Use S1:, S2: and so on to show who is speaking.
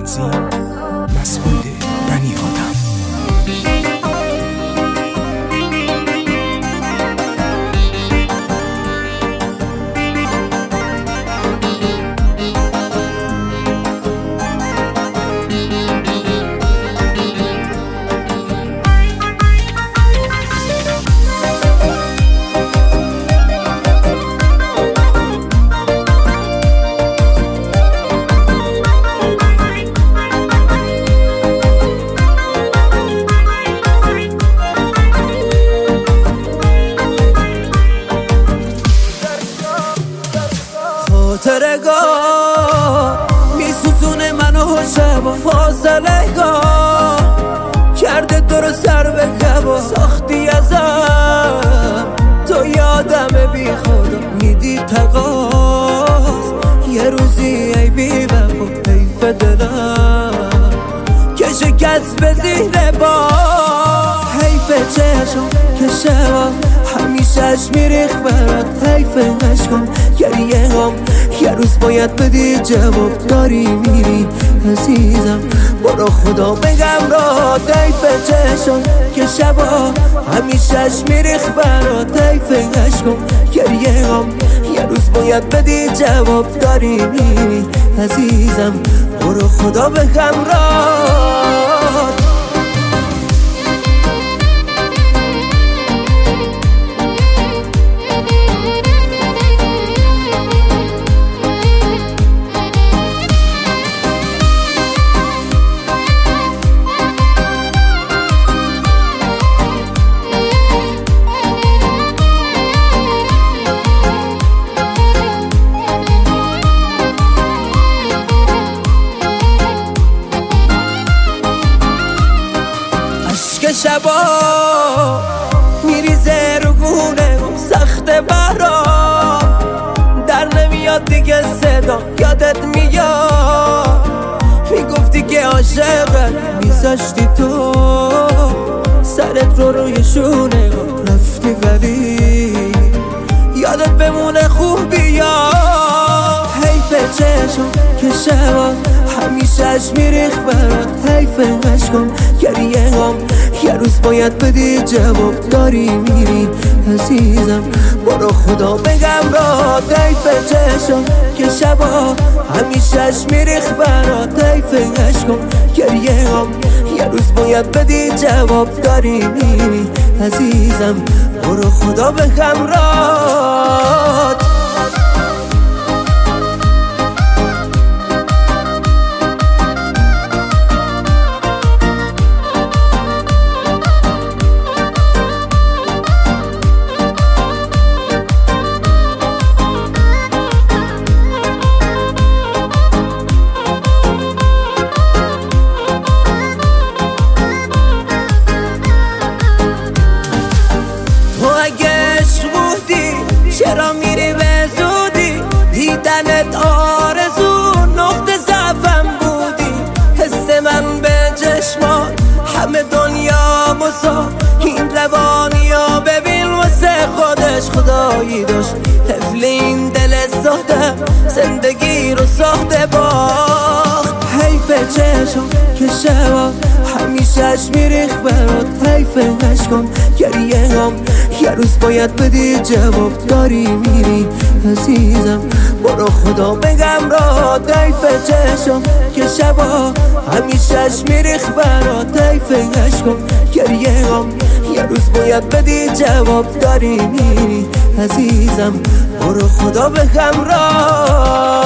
S1: تنظیم مسعود بنی آدم.
S2: خاطرگاه میسوزونه منو شب و فاصله گاه کرده دور سر به گوا ساختی ازم تو یادم بی خدا میدی تقاس یه روزی ای بی وفا حیف دلم که شکست به زیر با حیف چشم که شبم همیشهش میریخ برات حیف عشقم گریه هم یه روز باید بدی جواب داری میری عزیزم برو خدا بگم را حیف چشم که شبا همیشهش میریخ برات حیف عشقم گریه هم یه روز باید بدی جواب داری میری عزیزم برو خدا بگم را شبا میریزه رو گونه سخت برام در نمیاد دیگه صدا یادت میاد میگفتی که عاشقت میذاشتی تو سرت رو روی شونه رفتی ولی یادت بمونه خوب بیا حیف چشم که شبا همیشهش میریخ برات حیف عشقم گریه هم یه روز باید بدی جواب داری میری عزیزم برو خدا بگم را حیف چشم که شبا همیشهش میریخ برات حیف عشقم گریه هم یه روز باید بدی جواب داری میری عزیزم برو خدا بگم را چرا میری به زودی دیدنت آرزو نقطه ضعفم بودی حس من به چشمان همه دنیا مسا این روانیا ببین واسه خودش خدایی داشت طفل این دل ساده زندگی رو ساخته باخت حیف چشم که شبا همیشهش میریخ برات حیف عشقم گریه هم یه روز باید بدی جواب داری میری عزیزم برو خدا بگم را حیف چشم که شبا همیشهش میریخ برات حیف عشقم گریه هم یه روز باید بدی جواب داری میری عزیزم برو خدا بگم را